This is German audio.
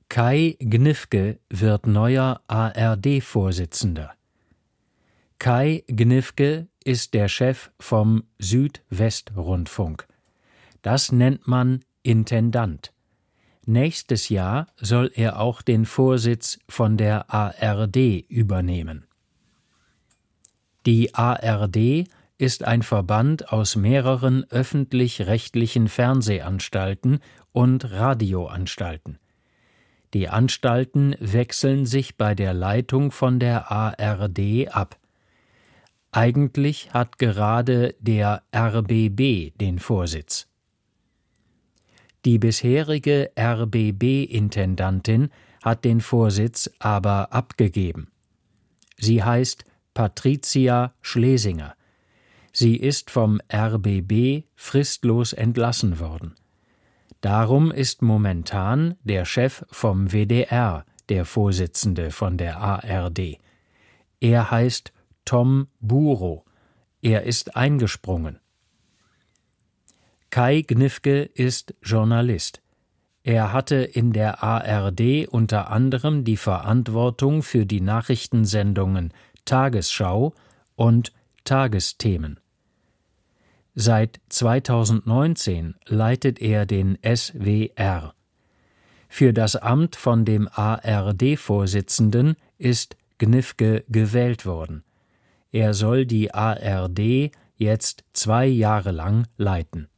Kai Gnifke wird neuer ARD-Vorsitzender. Kai Gnifke ist der Chef vom Südwestrundfunk. Das nennt man Intendant. Nächstes Jahr soll er auch den Vorsitz von der ARD übernehmen. Die ARD ist ein Verband aus mehreren öffentlich-rechtlichen Fernsehanstalten und Radioanstalten. Die Anstalten wechseln sich bei der Leitung von der ARD ab. Eigentlich hat gerade der RBB den Vorsitz. Die bisherige RBB-Intendantin hat den Vorsitz aber abgegeben. Sie heißt Patricia Schlesinger. Sie ist vom RBB fristlos entlassen worden. Darum ist momentan der Chef vom WDR der Vorsitzende von der ARD. Er heißt Tom Burow. Er ist eingesprungen. Kai Gnifke ist Journalist. Er hatte in der ARD unter anderem die Verantwortung für die Nachrichtensendungen Tagesschau und Tagesthemen. Seit 2019 leitet er den SWR. Für das Amt von dem ARD-Vorsitzenden ist Gnifke gewählt worden. Er soll die ARD jetzt 2 Jahre lang leiten.